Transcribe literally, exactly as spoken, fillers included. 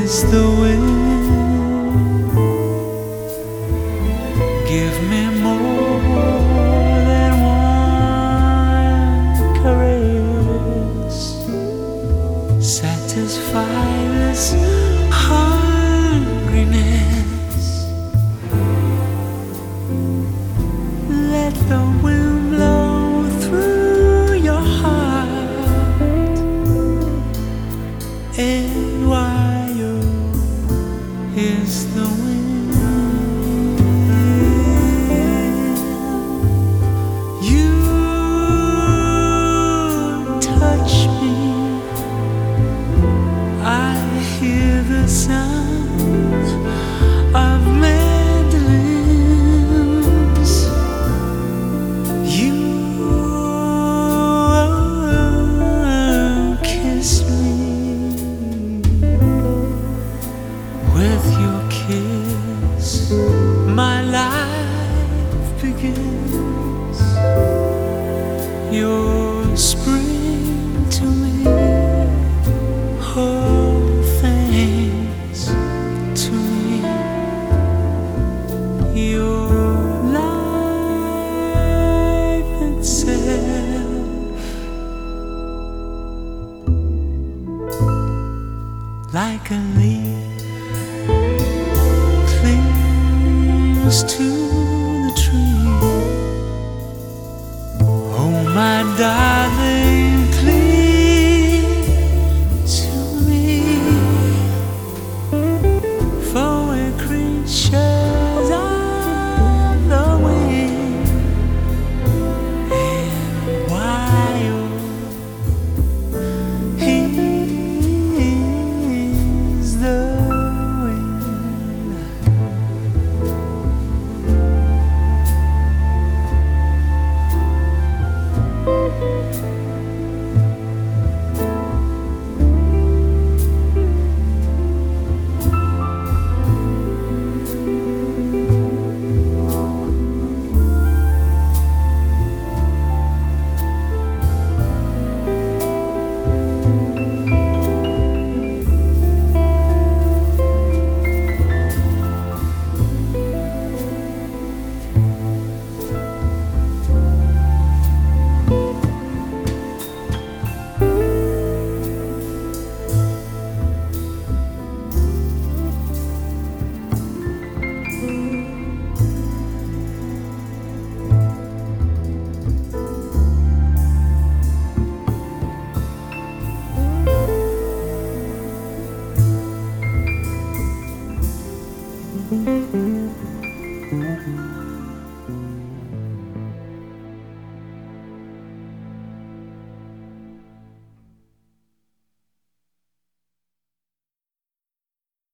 is the wind. Give me more than one caress. Satisfy this hungriness. Let the wind blow through your heart, and while you're is the wind. You touch me, I hear the sound of mandolins. You kiss me, with your kiss my life begins. You're spring to me, all things to me. You're life itself, like a leaf clings to the tree. Oh, my darling.